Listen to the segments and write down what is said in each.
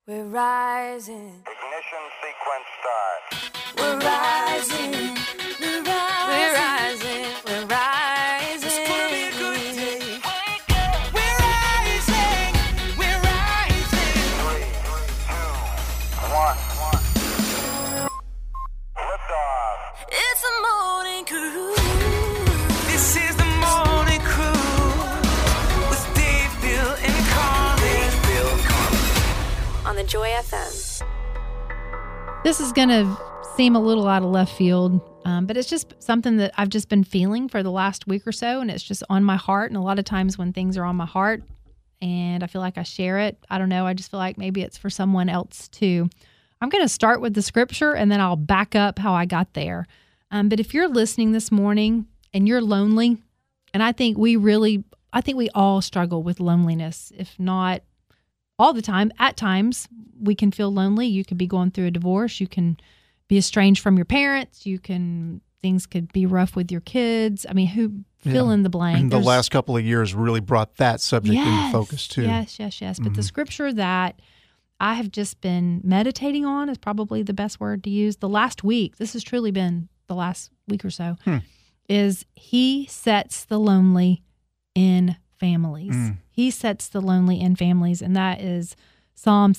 We're rising. Ignition sequence start. We're rising. We're rising. We're rising. We're rising. It's gonna be a good day. Wake up. We're rising. We're rising. 3, 2, 1. Liftoff. It's the morning crew. This is the morning crew with Dave, Bill, and Carmen. On the Joy FM. This is going to seem a little out of left field, but it's just something that I've just been feeling for the last week or so, and it's just on my heart. And a lot of times when things are on my heart and I feel like I share it, I don't know, I just feel like maybe it's for someone else too. I'm going to start with the scripture and then I'll back up how I got there. But if you're listening this morning and you're lonely, and I think we all struggle with loneliness, if not all the time. At times, we can feel lonely. You could be going through a divorce. You can be estranged from your parents. Things could be rough with your kids. I mean, fill in the blank. And the last couple of years really brought that subject into focus too. Yes. But the scripture that I have just been meditating on is probably the best word to use. The last week, this has truly been the last week or so, is He sets the lonely in families. He sets the lonely in families, and that is Psalm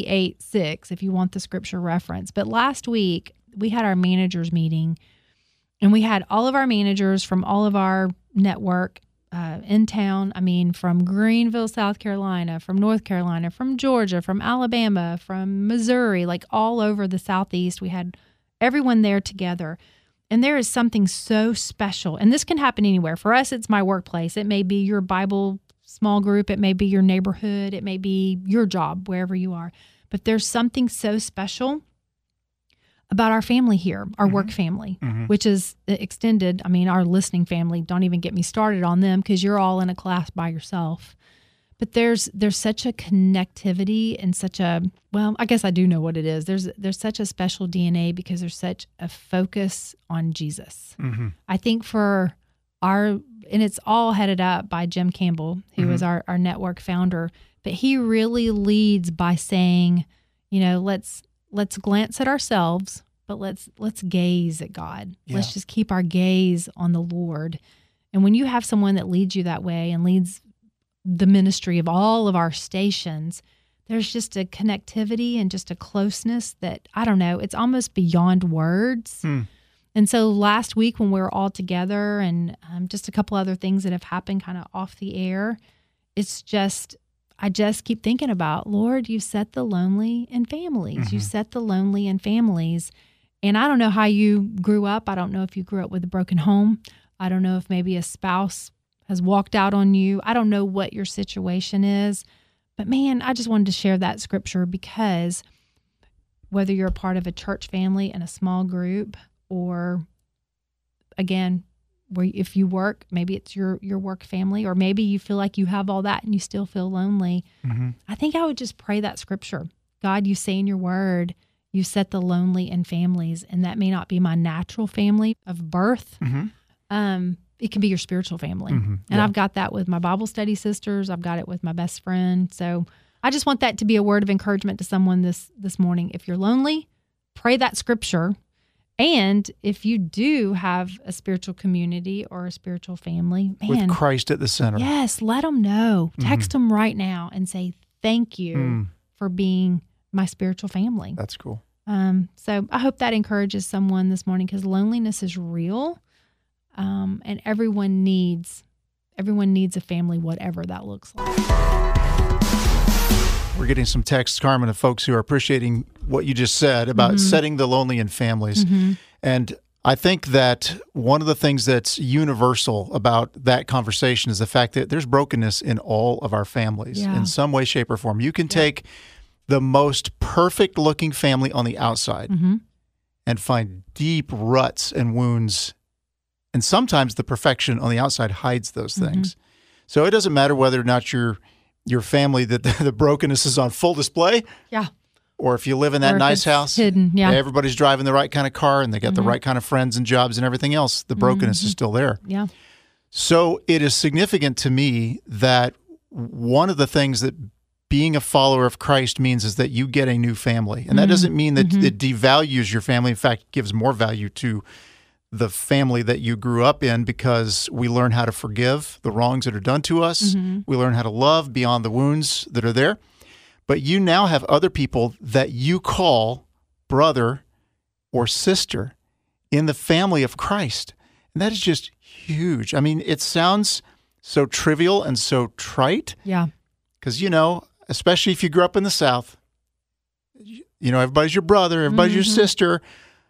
68:6, if you want the scripture reference. But last week, we had our managers meeting, and we had all of our managers from all of our network in town. I mean, from Greenville, South Carolina, from North Carolina, from Georgia, from Alabama, from Missouri, like all over the Southeast. We had everyone there together. And there is something so special, and this can happen anywhere. For us, it's my workplace. It may be your Bible small group. It may be your neighborhood. It may be your job, wherever you are. But there's something so special about our family here, our work family, which is extended. I mean, our listening family, don't even get me started on them because you're all in a class by yourself. But there's such a connectivity and such a, well, I guess I do know what it is. There's such a special DNA because there's such a focus on Jesus. I think for and it's all headed up by Jim Campbell, who is our network founder, but he really leads by saying, let's glance at ourselves, but let's gaze at God. Yeah. Let's just keep our gaze on the Lord. And when you have someone that leads you that way and leads the ministry of all of our stations, there's just a connectivity and just a closeness that, I don't know, it's almost beyond words. And so last week when we were all together and just a couple other things that have happened kind of off the air, I just keep thinking about, Lord, you set the lonely in families. You set the lonely in families. And I don't know how you grew up. I don't know if you grew up with a broken home. I don't know if maybe a spouse has walked out on you. I don't know what your situation is, but man, I just wanted to share that scripture because whether you're a part of a church family in a small group or, again, if you work, maybe it's your work family, or maybe you feel like you have all that and you still feel lonely. I think I would just pray that scripture. God, you say in your word, you set the lonely in families, and that may not be my natural family of birth. It can be your spiritual family. And I've got that with my Bible study sisters. I've got it with my best friend. So I just want that to be a word of encouragement to someone this morning. If you're lonely, pray that scripture. And if you do have a spiritual community or a spiritual family, with Christ at the center. Yes, let them know. Text them right now and say, thank you for being my spiritual family. That's cool. So I hope that encourages someone this morning because loneliness is real. And everyone needs a family, whatever that looks like. We're getting some texts, Carmen, of folks who are appreciating what you just said about setting the lonely in families. And I think that one of the things that's universal about that conversation is the fact that there's brokenness in all of our families in some way, shape, or form. You can take the most perfect looking family on the outside and find deep ruts and wounds. And sometimes the perfection on the outside hides those things. So it doesn't matter whether or not your family, that the brokenness is on full display. Yeah. Or if you live in that nice house, hidden, everybody's driving the right kind of car and they got the right kind of friends and jobs and everything else, the brokenness is still there. Yeah. So it is significant to me that one of the things that being a follower of Christ means is that you get a new family. And that doesn't mean that it devalues your family. In fact, it gives more value to the family that you grew up in, because we learn how to forgive the wrongs that are done to us. We learn how to love beyond the wounds that are there. But you now have other people that you call brother or sister in the family of Christ. And that is just huge. I mean, it sounds so trivial and so trite. Yeah. Because, especially if you grew up in the South, everybody's your brother, everybody's your sister.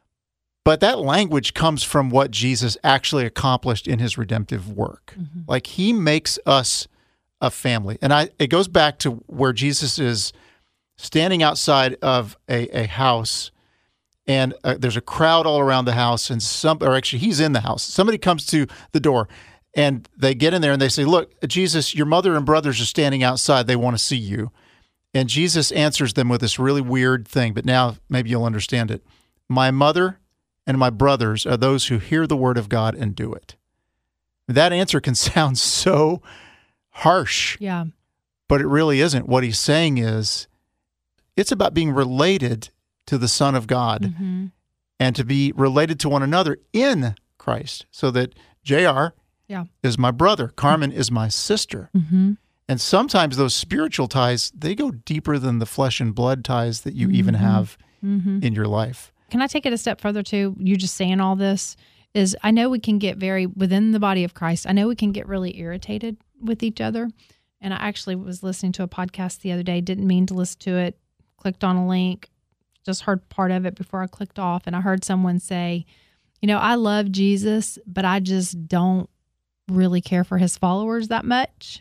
But that language comes from what Jesus actually accomplished in his redemptive work. Like, he makes us a family. And it goes back to where Jesus is standing outside of a house, and there's a crowd all around the house, and he's in the house. Somebody comes to the door, and they get in there and they say, "Look, Jesus, your mother and brothers are standing outside. They want to see you." And Jesus answers them with this really weird thing, but now maybe you'll understand it. "My mother and my brothers are those who hear the word of God and do it." That answer can sound so harsh, Yeah. but it really isn't. What he's saying is, it's about being related to the Son of God and to be related to one another in Christ, so that JR is my brother, Carmen is my sister. And sometimes those spiritual ties, they go deeper than the flesh and blood ties that you even have in your life. Can I take it a step further too? You just saying all this is, I know we can get within the body of Christ, I know we can get really irritated with each other. And I actually was listening to a podcast the other day, didn't mean to listen to it, clicked on a link, just heard part of it before I clicked off. And I heard someone say, I love Jesus, but I just don't really care for his followers that much.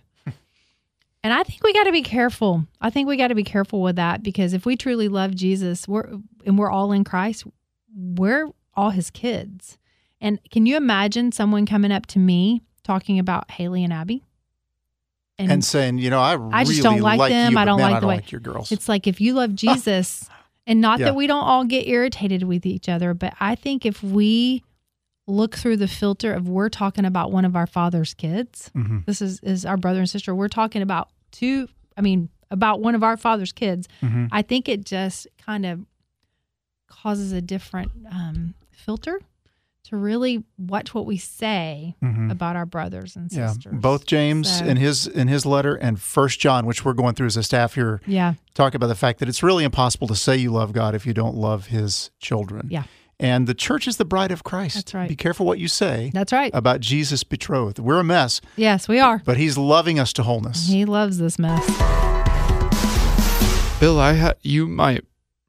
And I think we got to be careful. I think we got to be careful with that, because if we truly love Jesus, we're all in Christ, we're all his kids. And can you imagine someone coming up to me talking about Haley and Abby? And saying, I just really don't like them. You, I don't man, like I the way like your girls. It's like, if you love Jesus, and not Yeah. that we don't all get irritated with each other, but I think if we look through the filter of, we're talking about one of our Father's kids, this is our brother and sister, we're talking about about one of our Father's kids, I think it just kind of causes a different filter to really watch what we say about our brothers and sisters. Both James in his letter and 1 John, which we're going through as a staff here, talk about the fact that it's really impossible to say you love God if you don't love his children. Yeah. And the church is the bride of Christ. That's right. Be careful what you say. That's right. About Jesus' betrothed. We're a mess. Yes, we are. But he's loving us to wholeness. He loves this mess. Bill, you might,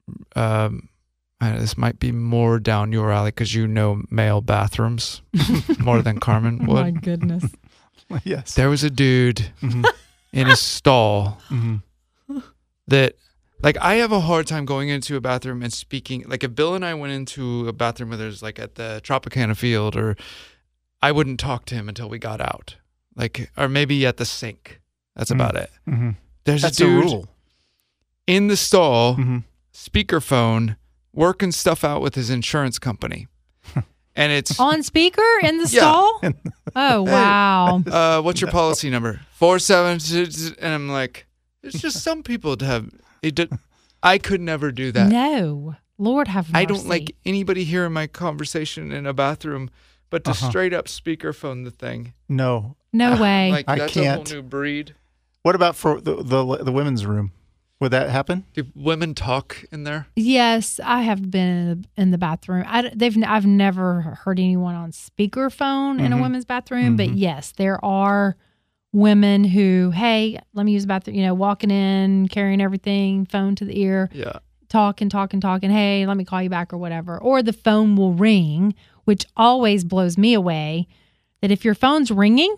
this might be more down your alley because you know male bathrooms more than Carmen would. Oh my goodness. Yes. There was a dude in a stall that, I have a hard time going into a bathroom and speaking. Like, if Bill and I went into a bathroom where there's at the Tropicana Field, or I wouldn't talk to him until we got out. Or maybe at the sink. That's about it. There's That's a dude a rule. in the stall, speakerphone, working stuff out with his insurance company. And it's On speaker in the stall? Oh, wow. what's your policy number? 47, and I'm like, it's just some people to have. I could never do that. No. Lord have mercy. I don't like anybody hearing my conversation in a bathroom, but to straight up speakerphone the thing. No. No way. Like, I that's can't. a whole new breed. What about for the women's room? Would that happen? Do women talk in there? Yes, I have been in the bathroom. I've never heard anyone on speakerphone in a women's bathroom, but yes, there are women who, hey, let me use the bathroom, walking in, carrying everything, phone to the ear, talking, hey, let me call you back or whatever. Or the phone will ring, which always blows me away, that if your phone's ringing,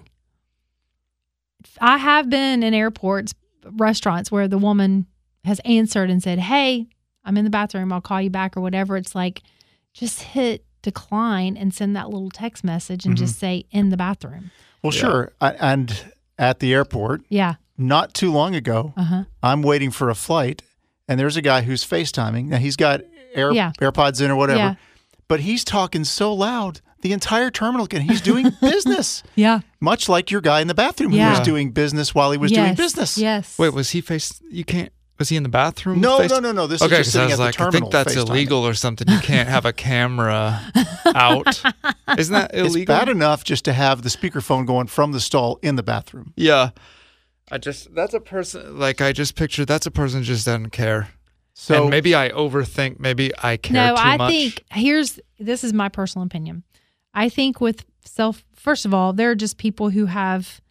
I have been in airports, restaurants where the woman has answered and said, hey, I'm in the bathroom, I'll call you back or whatever. It's like, just hit decline and send that little text message and just say, in the bathroom. Well, sure. And at the airport, not too long ago, I'm waiting for a flight, and there's a guy who's FaceTiming. Now, he's got AirPods in or whatever, but he's talking so loud the entire terminal can. He's doing business. Yeah. Much like your guy in the bathroom who Yeah. was doing business while he was doing business. Yes. Wait, was he was he in the bathroom? No. This Okay, is just so I sitting was at the like, I terminal. think that's FaceTiming. illegal or something. You can't have a camera out. Isn't that illegal? It's bad enough just to have the speakerphone going from the stall in the bathroom. Yeah. That's a person, like I just pictured, that's a person who just doesn't care. So And maybe I overthink, maybe I care No, too I much. think this is my personal opinion. I think with first of all, there are just people who have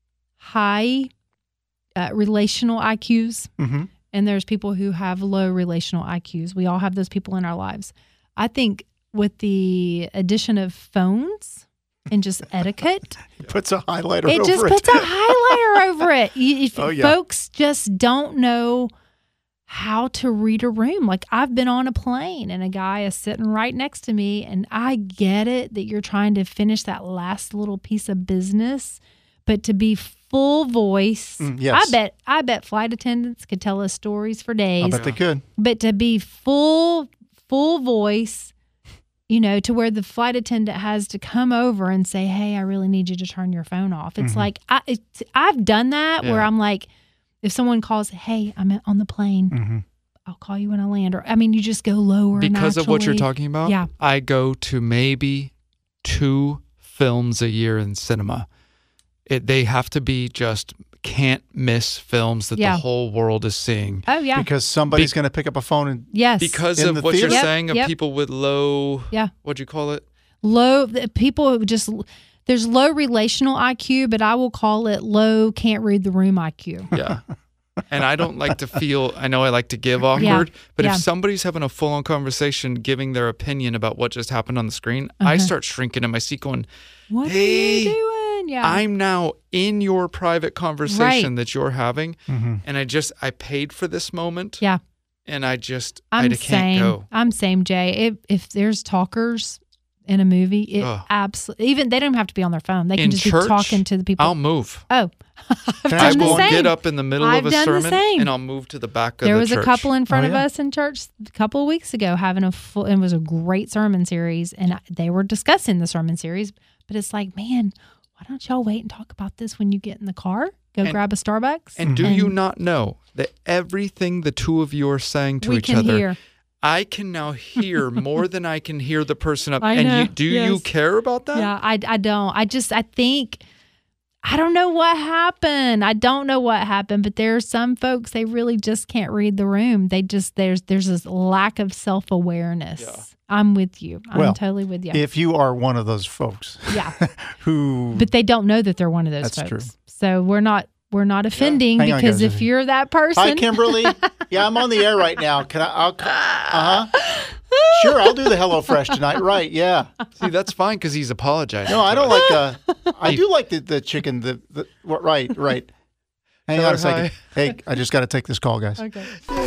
high relational IQs, Mhm. and there's people who have low relational IQs. We all have those people in our lives. I think with the addition of phones and just etiquette, he puts a highlighter it over just it. puts a highlighter over it. Oh, yeah. Folks just don't know how to read a room. Like, I've been on a plane and a guy is sitting right next to me, and I get it that you're trying to finish that last little piece of business, but to be full voice, yes. I bet flight attendants could tell us stories for I days. bet they could. But to be full voice, you know, to where the flight attendant has to come over and say, "Hey, I really need you to turn your phone off." It's like I've done that where Yeah. I'm like, if someone calls, "Hey, I'm on the plane. I'll call you when I land." Or I mean, you just go lower because of what you're naturally. talking about, Yeah. I go to maybe 2 films a year in cinema. They have to be just can't miss films that Yeah. the whole world is seeing. Oh yeah, Because somebody's going to pick up a phone and yes, Because In of the what theater? you're Yep, saying of yep. people with low, Yeah. what'd you call it? low people who just there's low relational IQ, but I will call it low can't read the room IQ. Yeah. And I don't like to feel, I know I like to give awkward, but Yeah. if somebody's having a full on conversation giving their opinion about what just happened on the screen, I start shrinking in my seat going, What Hey, are you doing? Yeah, I'm now in your private conversation Right. that you're having. And I paid for this moment. yeah. And I I'm can't same. go. I'm same, Jay. If there's talkers in a movie, it Ugh. absolutely even they don't even have to be on their phone. They can In just church, be talking to the people. I'll move. Oh, I've I done the I will same. get up in the middle I've of a done the sermon same. and I'll move to the back of There the was church. a couple in front Oh, of yeah. us in church a couple of weeks ago having a full. It was a great sermon series, and they were discussing the sermon series. But it's like, man, why don't y'all wait and talk about this when you get in the car? Go grab a Starbucks. And do you not know that everything the two of you are saying to we each can other, hear? I can now hear more than I can hear the person up. I and know, do you yes. care about that? Yeah, I don't. I think, I don't know what happened. I don't know what happened, but there are some folks, they really just can't read the room. They just, there's this lack of self-awareness. Yeah. I'm with you. I'm Well, totally with you. if you are one of those folks Yeah. who But they don't know that they're one of those That's folks. true. So we're not offending Hang on, because guys. if you're that person. Hi, Kimberly. Yeah, I'm on the air right now. Can Sure, I'll do the HelloFresh tonight. Right? Yeah. See, that's fine because he's apologizing. No, I to don't us. like. I do like the chicken. Right. Hang on a second. Hi. Hey, I just got to take this call, guys. Okay.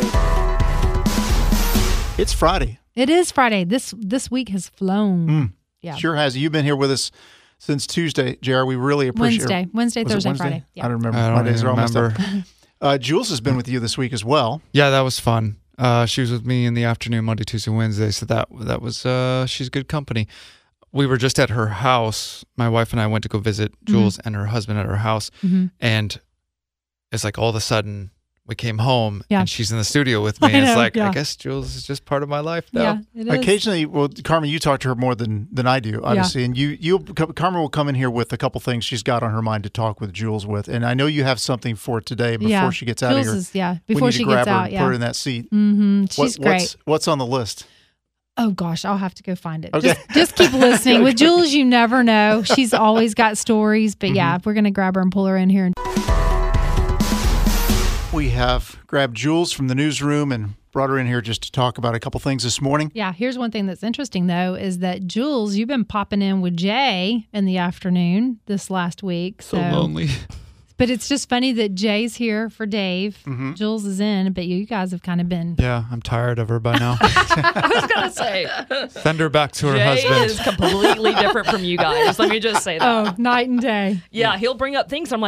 It's Friday. It is Friday. This week has flown. Yeah. Sure has. You've been here with us since Tuesday, JR. We really appreciate it. Wednesday, Was it Thursday, Wednesday? Friday. Yeah. I don't remember. I My don't days are even all messed up. remember. Jules has been with you this week as well. Yeah, that was fun. She was with me in the afternoon, Monday, Tuesday, Wednesday. So that was she's good company. We were just at her house. My wife and I went to go visit Jules and her husband at her house, and it's like all of a sudden we came home and she's in the studio with me. I And it's know, like yeah. I guess Jules is just part of my life now. Yeah, it is. Occasionally, well, Carmen, you talk to her more than I do, obviously, and Carmen will come in here with a couple things she's got on her mind to talk with Jules with, and I know you have something for today before she gets out Jules of here. is, yeah, We before need to she grab gets her out. and Yeah. put her in that seat. She's great. What's on the list? Oh gosh, I'll have to go find it. Okay. Just keep listening. With Jules, you never know. She's always got stories. But Mm-hmm. yeah, we're gonna grab her and pull her in here. We have grabbed Jules from the newsroom and brought her in here just to talk about a couple things this morning. Yeah, here's one thing that's interesting though is that Jules, you've been popping in with Jay in the afternoon this last week. So lonely. But it's just funny that Jay's here for Dave. Mm-hmm. Jules is in, but you guys have kind of been. Yeah, I'm tired of her by now. I was gonna say Send her back to her Jay husband. is completely different from you guys. Let me just say that. Oh, night and day. Yeah, he'll bring up things. I'm like, oh,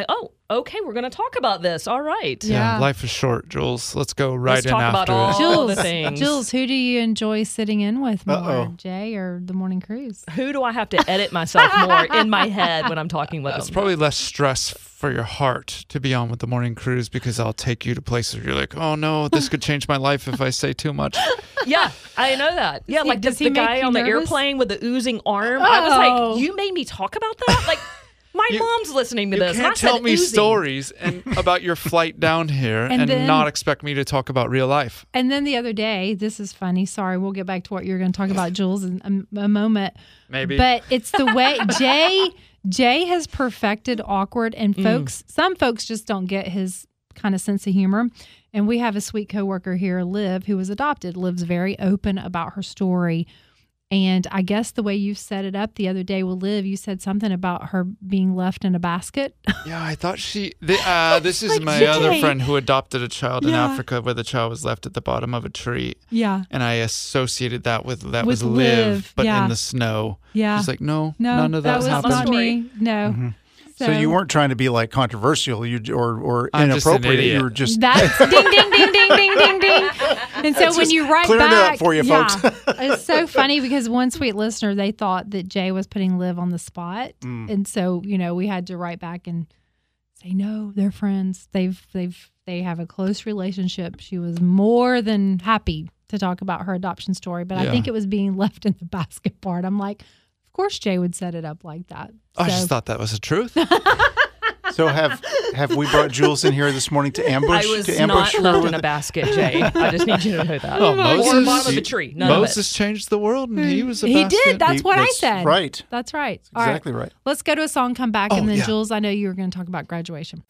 okay, we're going to talk about this. All right. Yeah. Life is short, Jules. Let's go right Let's in talk about after all it. the Jules, things. Jules, who do you enjoy sitting in with more, Uh-oh. Jay or the morning cruise? Who do I have to edit myself more in my head when I'm talking with It's them? probably less stress for your heart to be on with the morning cruise because I'll take you to places where you're like, oh no, this could change my life if I say too much. Yeah, I know that. Yeah, like does he the make guy you on the nervous? airplane with the oozing arm. I was Oh. like, you made me talk about that? Like, my mom's listening to You this. and I can't said tell me oozing. stories about your flight down here and then- not expect me to talk about real life. And then the other day, this is funny. Sorry, we'll get back to what you're going to talk about, Jules, in a moment. Maybe. But it's the way Jay has perfected awkward, and some folks just don't get his kind of sense of humor. And we have a sweet coworker here, Liv, who was adopted. Liv's very open about her story. And I guess the way you set it up the other day with Liv, you said something about her being left in a basket. Yeah, I thought this is Like, my Jay. other friend who adopted a child in Yeah. Africa where the child was left at the bottom of a tree. Yeah. And I associated that with With was Liv, Liv, but yeah. in the snow. Yeah. She's like, no, No, none of that was happened. not me. No. So you weren't trying to be like controversial, or I'm just an inappropriate. idiot. You were just That's ding, ding, ding, ding, ding, ding, ding. And so when you write clearing it up back, for you, yeah, folks. it's so funny because one sweet listener, they thought that Jay was putting Liv on the spot, and so we had to write back and say no, they're friends. They have a close relationship. She was more than happy to talk about her adoption story, but I Yeah. think it was being left in the basket part. I'm like, of course Jay would set it up like that. I So- just thought that was the truth. So have we brought Jules in here this morning to ambush? I was to ambush not her left with in a basket, Jay. I just need you to know that. Oh, Or Moses, bottom of a tree. None of it. Moses changed the world, and he was a He basket. did. That's what I said. Right. That's right. All right. Exactly right. Let's go to a song, come back, Oh, and then yeah. Jules, I know you were going to talk about graduation.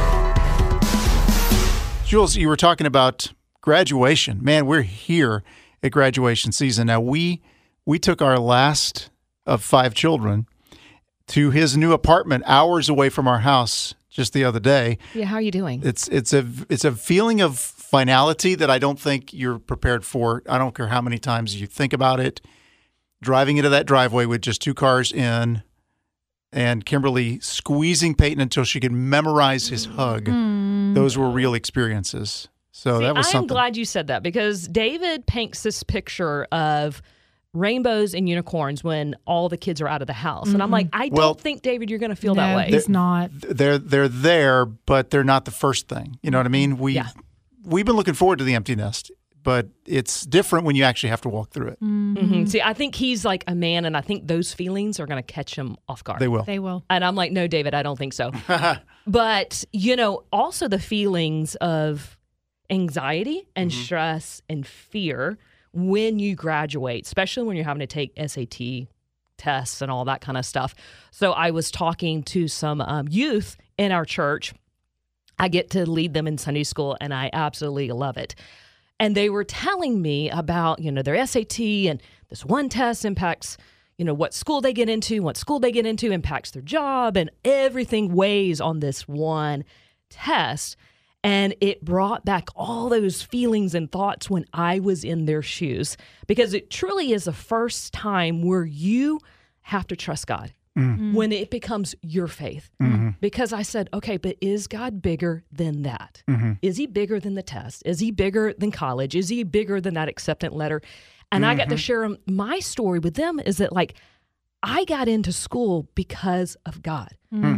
Jules, you were talking about graduation. Man, we're here at graduation season. Now, we took our last of 5 children to his new apartment hours away from our house just the other day. Yeah, how are you doing? It's a feeling of finality that I don't think you're prepared for. I don't care how many times you think about it. Driving into that driveway with just 2 cars in, and Kimberly squeezing Peyton until she could memorize his hug. Those were real experiences. So that was I'm something. glad you said that because David paints this picture of rainbows and unicorns when all the kids are out of the house. And I'm like, I Well- don't think, David, you're going to feel no, that way. he's not. They're there, but they're not the first thing. You know what I mean? We've been looking forward to the empty nest, but it's different when you actually have to walk through it. Mhm. See, I think he's like a man, and I think those feelings are going to catch him off guard. They will. They will. And I'm like, no, David, I don't think so. But, also the feelings of anxiety and stress and fear when you graduate, especially when you're having to take SAT tests and all that kind of stuff. So I was talking to some youth in our church. I get to lead them in Sunday school, and I absolutely love it. And they were telling me about, their SAT and this one test impacts, what school they get into, impacts their job, and everything weighs on this one test. And it brought back all those feelings and thoughts when I was in their shoes, because it truly is the first time where you have to trust God. When it becomes your faith. Because I said, okay, but is God bigger than that? Is he bigger than the test? Is he bigger than college? Is he bigger than that acceptance letter? And I got to share my story with them is that I got into school because of God,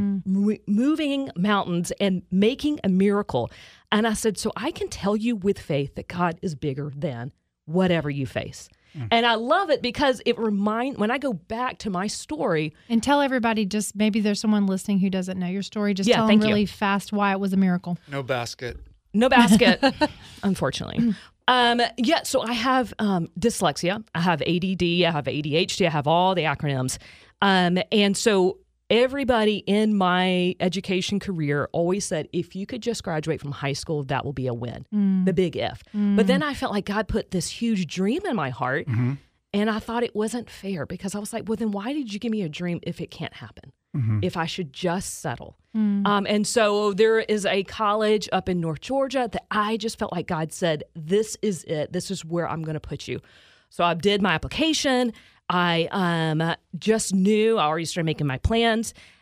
moving mountains and making a miracle. And I said, so I can tell you with faith that God is bigger than whatever you face. And I love it because when I go back to my story. And tell everybody, just maybe there's someone listening who doesn't know your story. Just Yeah, tell them thank you. really fast why it was a miracle. No basket. No basket, unfortunately. So I have dyslexia. I have ADD. I have ADHD. I have all the acronyms. And so everybody in my education career always said, if you could just graduate from high school, that will be a win, the big if. But then I felt like God put this huge dream in my heart. And I thought it wasn't fair because I was like, well, then why did you give me a dream if it can't happen? If I should just settle. And so there is a college up in North Georgia that I just felt like God said, this is it. This is where I'm going to put you. So I did my application. I just knew I already started making my plans.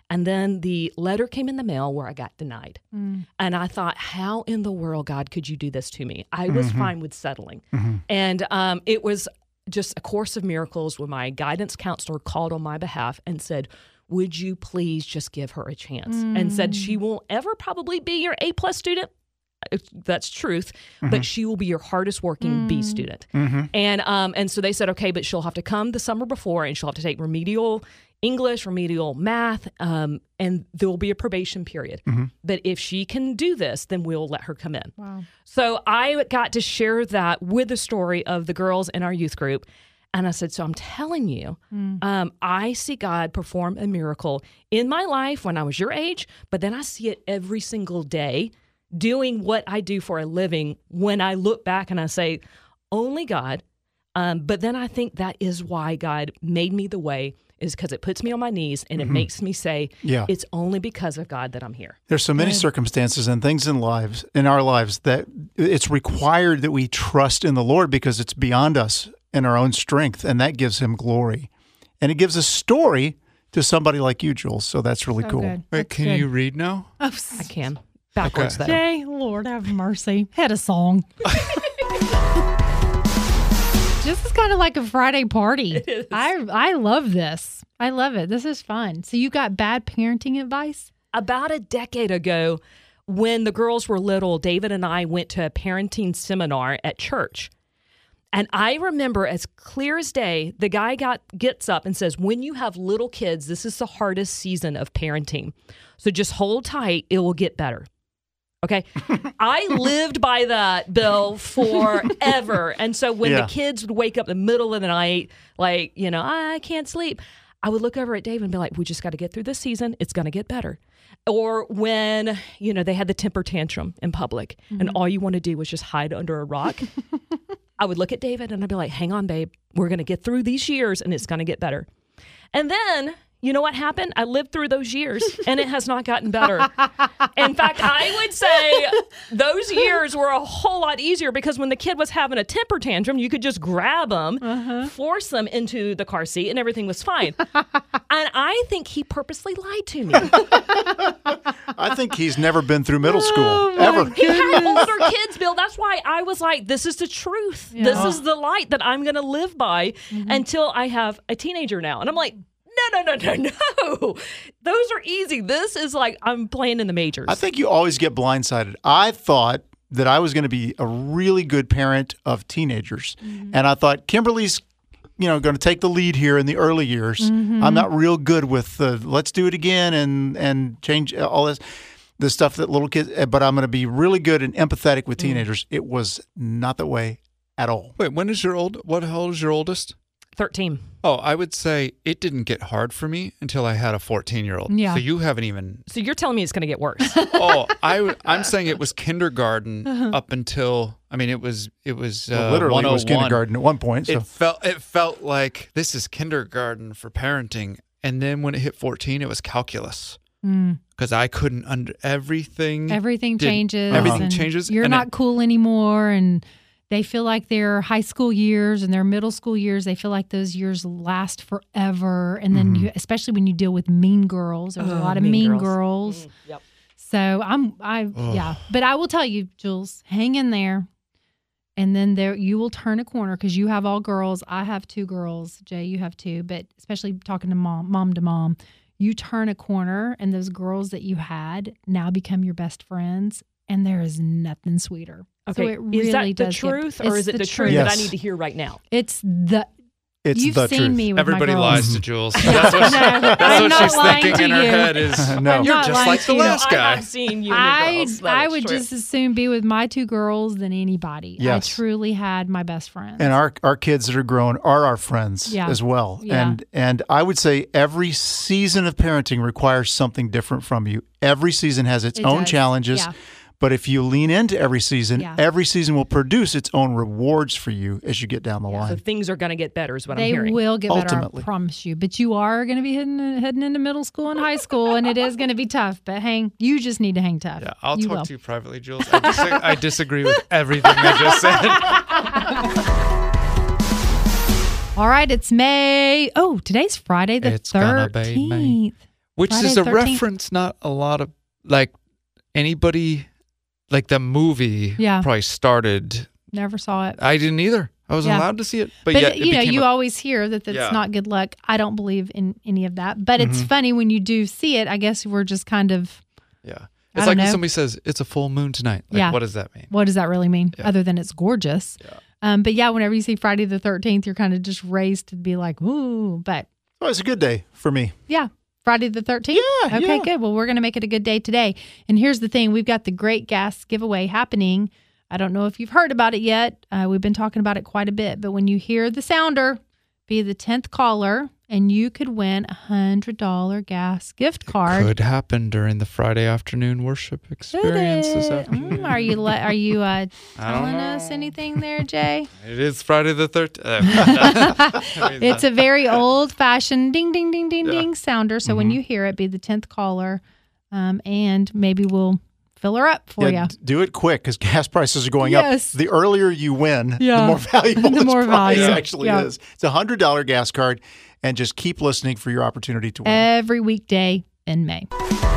And then the letter came in the mail where I got denied. And I thought, how in the world, God, could you do this to me? I was fine with settling. And it was just A Course of Miracles when my guidance counselor called on my behalf and said, would you please just give her a chance? And said, she won't ever probably be your A+ student. That's truth, but she will be your hardest working B student. And so they said, okay, but she'll have to come the summer before and she'll have to take remedial English, remedial math, and there will be a probation period. But if she can do this, then we'll let her come in. Wow. So I got to share that with the story of the girls in our youth group. And I said, so I'm telling you, I see God perform a miracle in my life when I was your age, but then I see it every single day doing what I do for a living when I look back and I say, only God. But then I think that is why God made me the way, is because it puts me on my knees and it makes me say, it's only because of God that I'm here. There's so many circumstances and things in our lives that it's required that we trust in the Lord because it's beyond us and our own strength, and that gives him glory. And it gives a story to somebody like you, Jules. So that's really cool. Good. Wait, That's can good. you read now? I can. Backwards, though. Jay, Lord have mercy. Had a song. This is kind of like a Friday party. It is. I love this. I love it. This is fun. So you got bad parenting advice? About a decade ago, when the girls were little, David and I went to a parenting seminar at church. And I remember as clear as day, the guy gets up and says, when you have little kids, this is the hardest season of parenting. So just hold tight. It will get better. Okay. I lived by that, Bill, forever. And so when the kids would wake up in the middle of the night, like, I can't sleep, I would look over at David and be like, we just got to get through this season. It's going to get better. Or when, they had the temper tantrum in public and all you want to do was just hide under a rock. I would look at David and I'd be like, hang on, babe. We're going to get through these years and it's going to get better. And then, you know what happened? I lived through those years and it has not gotten better. In fact, I would say those years were a whole lot easier because when the kid was having a temper tantrum, you could just grab them, force them into the car seat, and everything was fine. And I think he purposely lied to me. I think he's never been through middle school, ever. He had older kids, Bill. That's why I was like, this is the truth. Yeah. This is the light that I'm going to live by until I have a teenager now. And I'm like, no. Those are easy. This is like I'm playing in the majors. I think you always get blindsided. I thought that I was going to be a really good parent of teenagers. And I thought Kimberly's going to take the lead here in the early years. I'm not real good with let's do it again and change all this, the stuff that little kids, but I'm going to be really good and empathetic with teenagers. It was not that way at all. Wait, how old is your oldest? 13. Oh, I would say it didn't get hard for me until I had a 14-year-old. Yeah. So you haven't even. So you're telling me it's going to get worse. I'm saying it was kindergarten up until. I mean, it was. Literally, it was 101. kindergarten at one point. So. It felt like this is kindergarten for parenting, and then when it hit 14, it was calculus because I couldn't everything. Everything changes. Everything and changes. You're and not cool anymore, and they feel like their high school years and their middle school years, they feel like those years last forever. And then especially when you deal with mean girls, there's a lot of mean girls. Yep. So yeah. But I will tell you, Jules, hang in there. And then you will turn a corner because you have all girls. I have 2 girls. Jay, you have 2. But especially talking to mom to mom, you turn a corner and those girls that you had now become your best friends. And there is nothing sweeter. Okay, So it really is that the does truth, get, or is it the truth Yes. that I need to hear right now? It's It's you've the seen truth. me with Everybody my girls. lies to Jules. That's what, that's I'm what not she's lying thinking to in her you. head is, No. you're Not just lying like to the you. last guy. I've seen you and your girls. That I is would true. just as soon be with my 2 girls than anybody. Yes. I truly had my best friends. And our kids that are grown are our friends Yeah. as well. Yeah. And I would say every season of parenting requires something different from you. Every season has its It own does. challenges. Yeah. But if you lean into every season will produce its own rewards for you as you get down the So line. things are going to get better is what I'm They hearing. will get better, Ultimately. I promise you. But you are going to be heading into middle school and high school, and it is going to be tough. But you just need to hang tough. Yeah, I'll You talk will. to you privately, Jules. I disagree with everything I just said. All right, it's May. Oh, today's Friday the It's gonna be May. 13th. Which Friday is the a 13th? reference, not a lot of, like, anybody, like the movie Yeah. probably started. Never saw it. I didn't either. I wasn't Yeah. allowed to see it. But But yet it you know, became you a- always hear that that's Yeah. not good luck. I don't believe in any of that. But it's Mm-hmm. funny when you do see it. I guess we're just kind of, Yeah. I It's don't like when know. somebody says, it's a full moon tonight. Like, Yeah. what does that mean? what does that really mean? Yeah. Other than it's gorgeous. But yeah, whenever you see Friday the 13th, you're kind of just raised to be like, ooh. But Oh, it's a good day for me. yeah, Friday the 13th? Yeah, Okay, yeah. good. Well, we're going to make it a good day today. And here's the thing. We've got the great gas giveaway happening. I don't know if you've heard about it yet. We've been talking about it quite a bit. But when you hear the sounder, be the 10th caller, and you could win a $100 gas gift card. Could happen during the Friday afternoon worship Could experience this it? afternoon. Are you don't telling us know. anything there, Jay? It is Friday the 13th. It's a very old-fashioned ding, ding, ding, ding, Yeah. ding sounder. So when you hear it, be the 10th caller, and maybe we'll fill her up for you. Do it quick because gas prices are going Yes. up. The earlier you win, Yeah. the more valuable The this more prize value. actually Yeah. is. It's a $100 gas card, and just keep listening for your opportunity to win. Every weekday in May.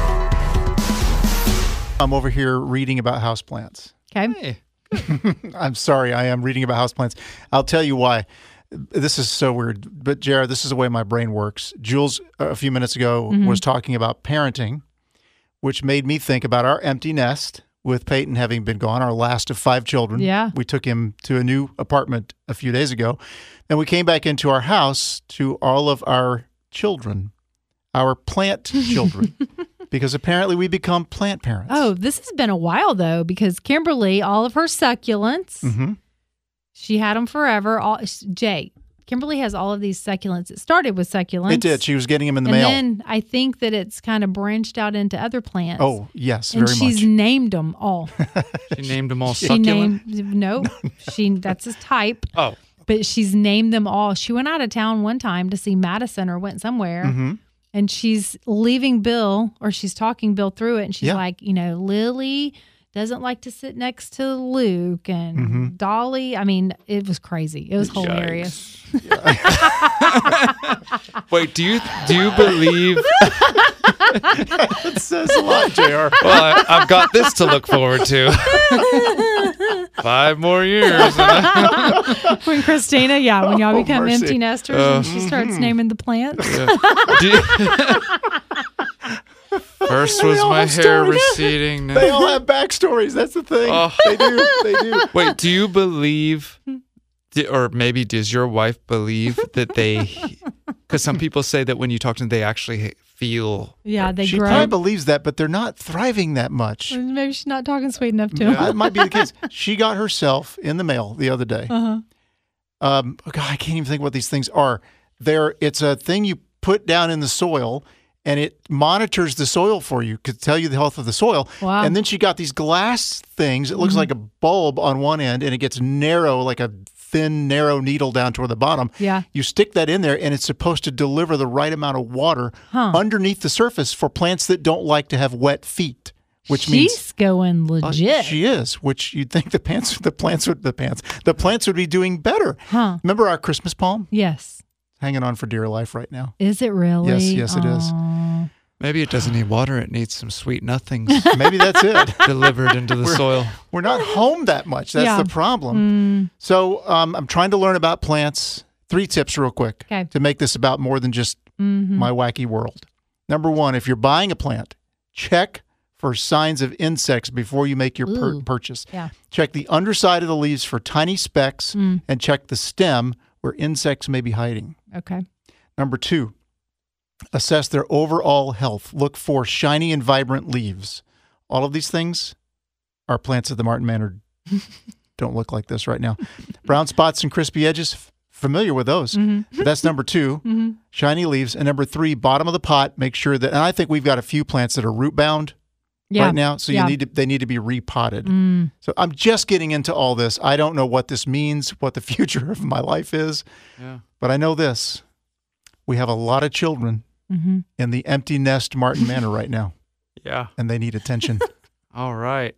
I'm over here reading about houseplants. Okay. Hey, I'm sorry, I am reading about houseplants. I'll tell you why. This is so weird, but Jared, this is the way my brain works. Jules, a few minutes ago, was talking about parenting, which made me think about our empty nest with Peyton having been gone, our last of 5 children. Yeah. We took him to a new apartment a few days ago, and we came back into our house to all of our children, our plant children, because apparently we become plant parents. Oh, this has been a while, though, because Kimberly, all of her succulents, Mm-hmm. she had them forever. Jay, Kimberly has all of these succulents. It started with succulents. It did. She was getting them in the and mail. then I think that it's kind of branched out into other plants. Oh, yes, and very she's much. named them all. she named them all She succulent. named no, that's his type. Oh, But she's named them all. She went out of town one time to see Madison or went somewhere. Mm-hmm. And she's leaving Bill, or she's talking Bill through it. And she's Yeah. like, Lily doesn't like to sit next to Luke and Mm-hmm. Dolly. I mean, it was crazy. It was hilarious. wait. Do you believe? It says a lot, JR. Well, I've got this to look forward to. 5 more years. When Christina, when y'all Oh, become mercy. empty nesters and she starts naming the plants. First They was all my have hair stories. receding. They all have backstories. That's the thing. Oh. They do. They do. Wait, do you believe, or maybe does your wife believe that they? Because some people say that when you talk to them, they actually feel. Yeah, they She grow. probably believes that, but they're not thriving that much. Maybe she's not talking sweet enough to him. That might be the case. She got herself in the mail the other day. Uh-huh. God, I can't even think what these things are. It's a thing you put down in the soil, and it monitors the soil for you, could tell you the health of the soil. Wow. And then she got these glass things. It looks like a bulb on one end, and it gets narrow, like a thin, narrow needle down toward the bottom. Yeah. You stick that in there, and it's supposed to deliver the right amount of water underneath the surface for plants that don't like to have wet feet. Which She's means going legit. she is, which you'd think the plants would be doing better. Huh. Remember our Christmas palm? Yes. Hanging on for dear life right now. Is it really? Yes, it is. Aw. Maybe it doesn't need water; it needs some sweet nothings Maybe that's it. delivered into the soil. We're not home that much. That's Yeah. the problem. So I'm trying to learn about plants. 3 tips real quick Okay. to make this about more than just my wacky world. Number 1, if you're buying a plant, check for signs of insects before you make your Ooh. purchase. Yeah. Check the underside of the leaves for tiny specks and check the stem where insects may be hiding. Okay. Number 2, assess their overall health. Look for shiny and vibrant leaves. All of these things are plants at the Martin Manor don't look like this right now. Brown spots and crispy edges, familiar with those. But that's number 2, shiny leaves. And number 3, bottom of the pot, make sure that, and I think we've got a few plants that are root bound Yeah. right now. So Yeah. they need to be repotted. So I'm just getting into all this. I don't know what this means, what the future of my life is. Yeah. But I know this. We have a lot of children in the empty nest Martin Manor right now, Yeah. and they need attention. All right.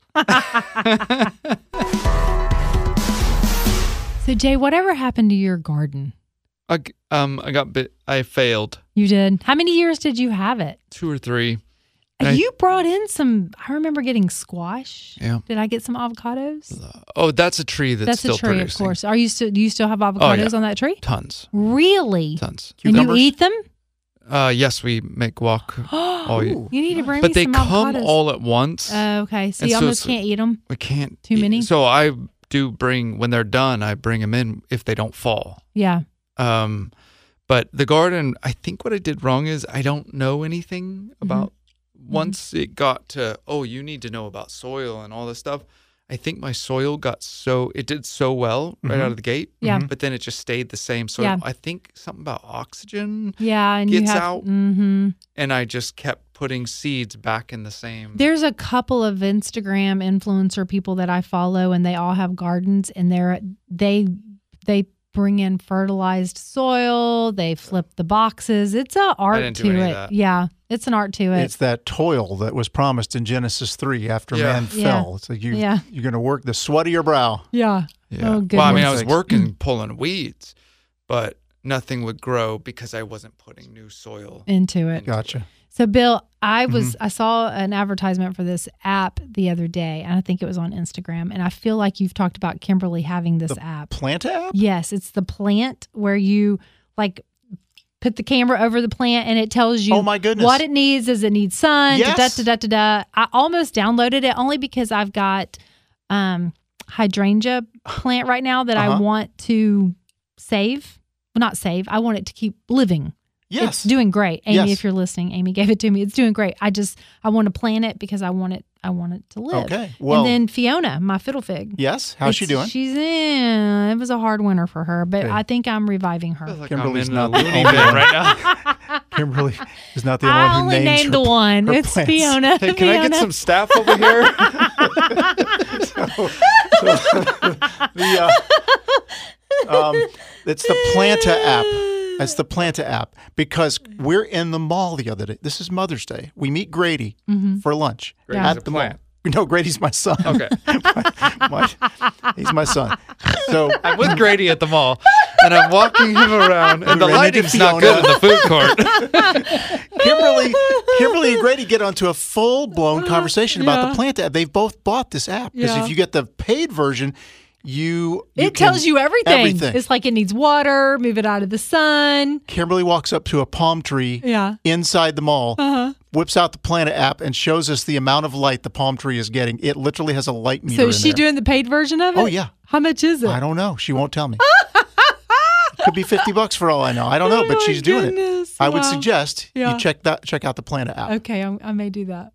So, Jay, whatever happened to your garden? I failed You did. How many years did you have it? 2 or 3. You brought in some. I remember getting squash. Yeah. Did I get some avocados? Oh, that's a tree that's still a tree, producing. of course. Do you still have avocados yeah. on that tree? Tons. Really? Tons. And you eat them? Yes, we make guac all year. You need to bring But me they some come avocados. all at once. Okay, so And you so almost it's- can't eat them. We can't. Too many? So I do bring, when they're done, I bring them in if they don't fall. Yeah. But the garden, I think what I did wrong is I don't know anything about, once it got to, you need to know about soil and all this stuff. I think my soil it did so well right out of the gate. Yeah. But then it just stayed the same. So Yeah. I think something about oxygen Yeah, and gets you have, out. Mm-hmm. And I just kept putting seeds back in the same. There's a couple of Instagram influencer people that I follow, and they all have gardens, and they bring in fertilized soil. They flip the boxes. It's an art didn't do to any of it. that. Yeah, it's an art to it. It's that toil that was promised in Genesis 3 after Yeah. man Yeah. fell. It's like you're going to work the sweat of your brow. Yeah. Yeah. Oh, Well, I mean, I was goodness. working pulling weeds, but nothing would grow because I wasn't putting new soil. Into it. Gotcha. So, Bill, I saw an advertisement for this app the other day, and I think it was on Instagram. And I feel like you've talked about Kimberly having this app. Planta app? Yes, it's the plant where you like put the camera over the plant and it tells you Oh, my goodness. what it needs. Does it need sun? Yes. Da-da-da-da-da. I almost downloaded it only because I've got hydrangea plant right now that I want to save. Well, not save. I want it to keep living. Yes. It's doing great. Amy, Yes. if you're listening, Amy gave it to me. It's doing great. I want to plant it because I want it to live. Okay. Well- and then Fiona, my fiddle fig. Yes. How's she doing? She's in. It was a hard winter for her, but Okay. I think I'm reviving her. I feel like Kimberly's I'm in not a the loony only bin one. right now. Kimberly is not the only I one who only names named her, the one. her It's plants. Fiona. Hey, can I get Fiona. some staff over here? It's the Planta app. It's the Planta app because we're in the mall the other day. This is Mother's Day. We meet Grady for lunch Grady's at a the plant. mall. No, Grady's my son. Okay. He's my son. So I'm with Grady at the mall, and I'm walking him around, and the We ran into lighting's not good in the food court. Kimberly and Grady get onto a full-blown conversation about the Planta app. They've both bought this app because Yeah. if you get the paid version, It tells you everything. It's like it needs water, move it out of the sun. Kimberly walks up to a palm tree Yeah. inside the mall, whips out the Planta app, and shows us the amount of light the palm tree is getting. It literally has a light meter So in is she there. doing the paid version of it? Oh, yeah. How much is it? I don't know. She won't tell me. It could be $50 for all I know. I don't know, Oh, but my she's doing it. goodness. I would Wow. suggest Yeah. you check out the Planta app. Okay, I may do that.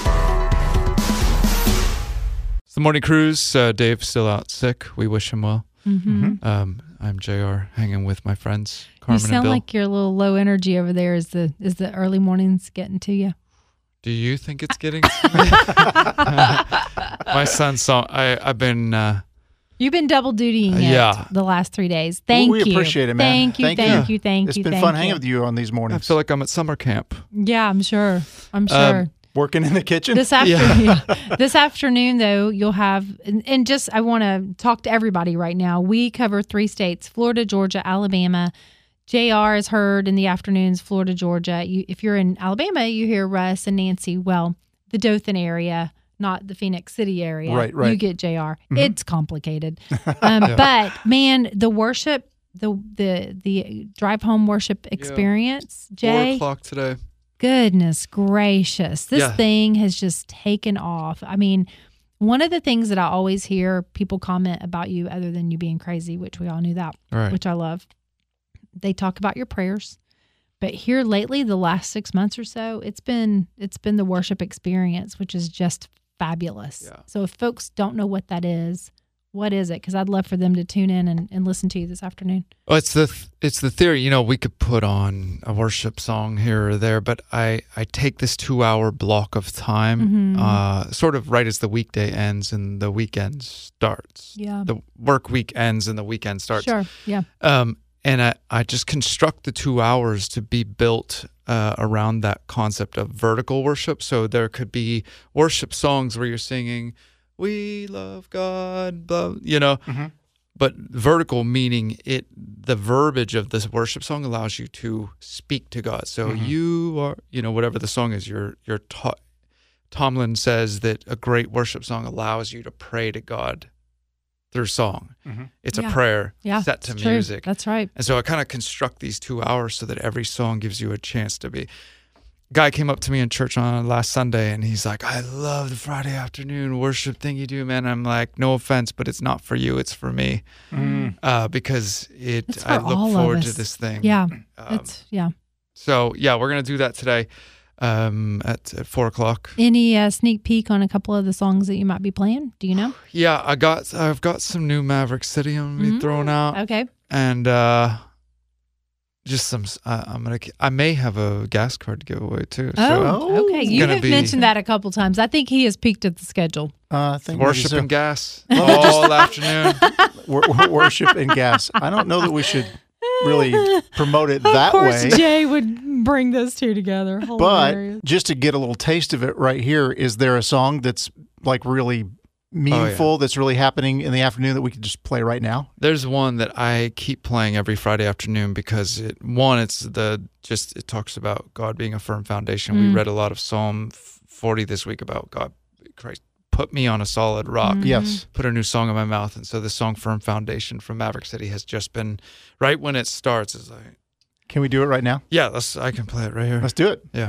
It's the morning cruise. Dave's still out sick. We wish him well. Mm-hmm. I'm JR, hanging with my friends You Carmen and sound Bill. like you're a little low energy over there. Is the early mornings getting to you? Do you think it's getting? My son saw. I've been. You've been double dutying it Yeah. the last 3 days. Thank we you. appreciate it, man. Thank you. Thank you. Thank you. Thank It's you. been thank fun you. hanging with you on these I mornings. feel like I'm at summer camp. Yeah, I'm sure. I'm sure. Working in the kitchen. This afternoon, this afternoon, though, you'll have, and just I want to talk to everybody right now. We cover 3 states: Florida, Georgia, Alabama. JR is heard in the afternoons, Florida, Georgia. If you're in Alabama, you hear Russ and Nancy. Well, the Dothan area, not the Phoenix City area. Right. You get JR. It's complicated. But man, the worship, the drive home worship experience, 4 Jay. o'clock today. Goodness gracious. This Yeah. thing has just taken off. I mean, one of the things that I always hear people comment about you, other than you being crazy, which we all knew that, Right. which I love, they talk about your prayers. But here lately, the last 6 months or so, it's been the worship experience, which is just fabulous. Yeah. So if folks don't know what that is, what is it? Because I'd love for them to tune in and listen to you this afternoon. Well, it's the theory. You know, we could put on a worship song here or there, but I take this 2-hour block of time, sort of right as the weekday ends and the weekend starts. Yeah. The work week ends and the weekend starts. Sure. Yeah. And I just construct the 2 hours to be built around that concept of vertical worship. So there could be worship songs where you're singing, "We love God," blah, you know. But vertical meaning the verbiage of this worship song allows you to speak to God. So you are, whatever the song is, Tomlin says that a great worship song allows you to pray to God through song. It's a prayer set to it's true. music. That's right. And so I kind of construct these 2 hours so that every song gives you a chance to be. Guy came up to me in church on last Sunday and he's like, I love the Friday afternoon worship thing you do, man. I'm like, no offense, but it's not for you, it's for me. Because It's for I all look of forward to us. this thing. Yeah. Um, So we're gonna do that today at 4:00. Any sneak peek on a couple of the songs that you might be playing? Do you know? Yeah, I've got some new Maverick City I'm gonna be throwing out. Okay. And just some. I may have a gas card to give away too. So Okay. You gonna have be- mentioned that a couple times. I think he has peaked at the schedule. I think worship maybe and gas Let me all afternoon. worship and gas. I don't know that we should really promote it that Of course, way. Jay would bring those two together. Hilarious. But just to get a little taste of it right here, is there a song that's like really meaningful, that's really happening in the afternoon that we could just play right now? There's one that I keep playing every Friday afternoon because it talks about God being a firm foundation. We read a lot of Psalm 40 this week about God, Christ put me on a solid rock. Yes. Put a new song in my mouth. And so this song, Firm Foundation from Maverick City, has just been right when it starts. It's like, Can we do it right now? yeah, I can play it right here. Let's do it. Yeah.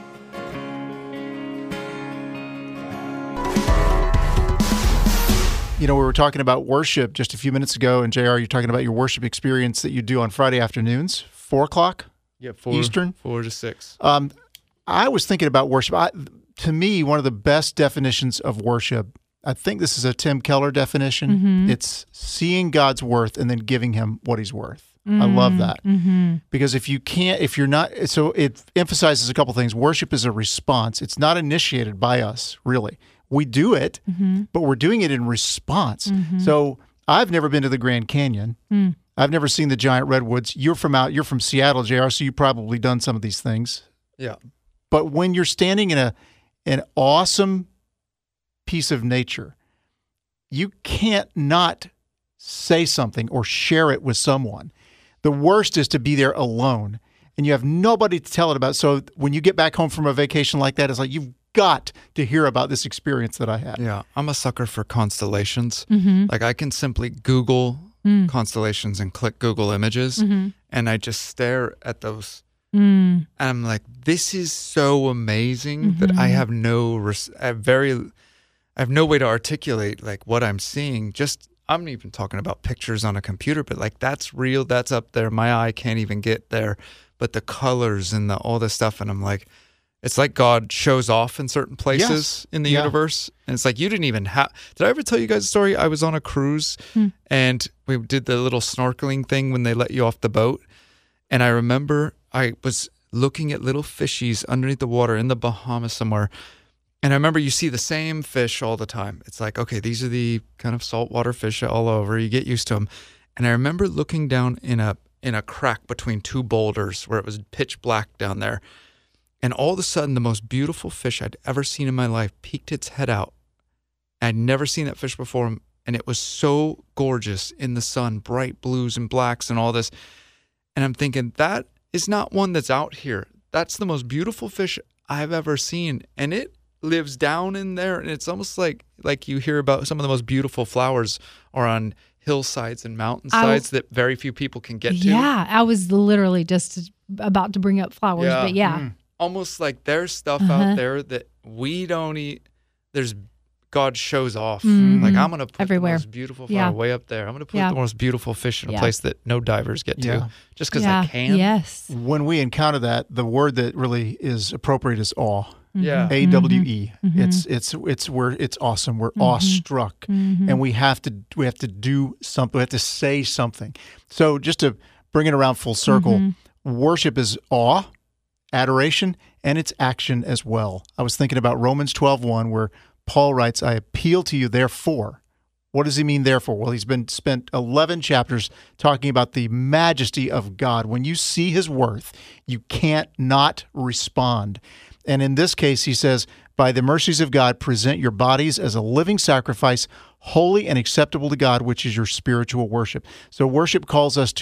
We were talking about worship just a few minutes ago, and JR, you're talking about your worship experience that you do on Friday afternoons, 4:00 Yeah, Eastern? 4 to 6. I was thinking about worship. To me, one of the best definitions of worship, I think this is a Tim Keller definition. It's seeing God's worth and then giving him what he's worth. I love that. Because if you're not, so it emphasizes a couple things. Worship is a response. It's not initiated by us, really. We do it, but we're doing it in response. So I've never been to the Grand Canyon. I've never seen the giant redwoods. You're from Seattle, JR, so you've probably done some of these things. Yeah. But when you're standing in an awesome piece of nature, you can't not say something or share it with someone. The worst is to be there alone and you have nobody to tell it about. So when you get back home from a vacation like that, it's like, you've got to hear about this experience that I had. Yeah. I'm a sucker for constellations. Like I can simply Google constellations and click Google Images and I just stare at those. And I'm like, this is so amazing that I have no way to articulate like what I'm seeing. I'm even talking about pictures on a computer, but like that's real. That's up there. My eye can't even get there. But the colors and all this stuff, and I'm like, it's like God shows off in certain places in the universe. And it's like, you didn't even have. Did I ever tell you guys a story? I was on a cruise and we did the little snorkeling thing when they let you off the boat. And I remember I was looking at little fishies underneath the water in the Bahamas somewhere. And I remember you see the same fish all the time. It's like, okay, these are the kind of saltwater fish all over. You get used to them. And I remember looking down in a crack between two boulders where it was pitch black down there. And all of a sudden, the most beautiful fish I'd ever seen in my life peeked its head out. I'd never seen that fish before. And it was so gorgeous in the sun, bright blues and blacks and all this. And I'm thinking, that is not one that's out here. That's the most beautiful fish I've ever seen. And it lives down in there. And it's almost like you hear about some of the most beautiful flowers are on hillsides and mountainsides that very few people can get to. Yeah, I was literally just about to bring up flowers, but yeah. Almost like there's stuff out there that we don't eat. God shows off. Like, I'm going to put everywhere. the most beautiful flower way up there. I'm going to put the most beautiful fish in a place that no divers get to just because I can. Yes. When we encounter that, the word that really is appropriate is awe. Yeah. AWE. It's awesome. We're awestruck, and we have to do something. We have to say something. So just to bring it around full circle, worship is awe, adoration, and it's action as well. I was thinking about Romans 12:1, where Paul writes, "I appeal to you, therefore." What does he mean, therefore? Well, he's been spent 11 chapters talking about the majesty of God. When you see his worth, you can't not respond. And in this case, he says, by the mercies of God, present your bodies as a living sacrifice, holy and acceptable to God, which is your spiritual worship. So worship calls us to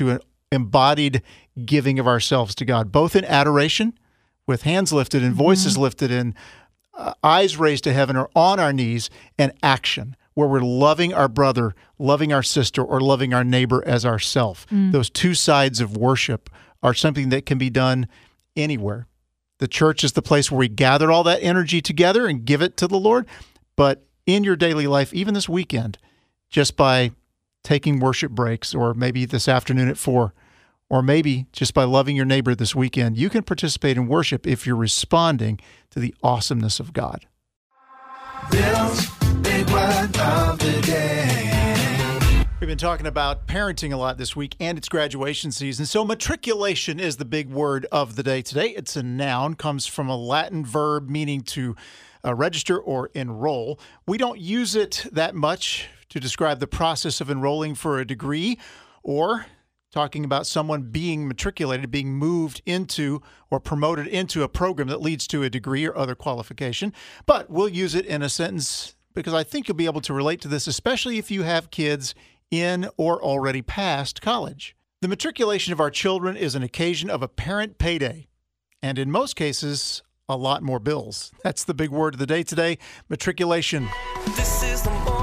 embodied giving of ourselves to God, both in adoration, with hands lifted and voices lifted and eyes raised to heaven, or on our knees, and action, where we're loving our brother, loving our sister, or loving our neighbor as ourself. Those two sides of worship are something that can be done anywhere. The church is the place where we gather all that energy together and give it to the Lord. But in your daily life, even this weekend, just by taking worship breaks, or maybe this afternoon at 4, or maybe just by loving your neighbor this weekend, you can participate in worship if you're responding to the awesomeness of God. Bill's Big Word of the Day. We've been talking about parenting a lot this week, and it's graduation season. So matriculation is the big word of the day today. It's a noun, comes from a Latin verb meaning to register or enroll. We don't use it that much to describe the process of enrolling for a degree, or talking about someone being matriculated, being moved into or promoted into a program that leads to a degree or other qualification. But we'll use it in a sentence because I think you'll be able to relate to this, especially if you have kids in or already past college. The matriculation of our children is an occasion of a parent payday, and in most cases, a lot more bills. That's the big word of the day today, matriculation. This is the morning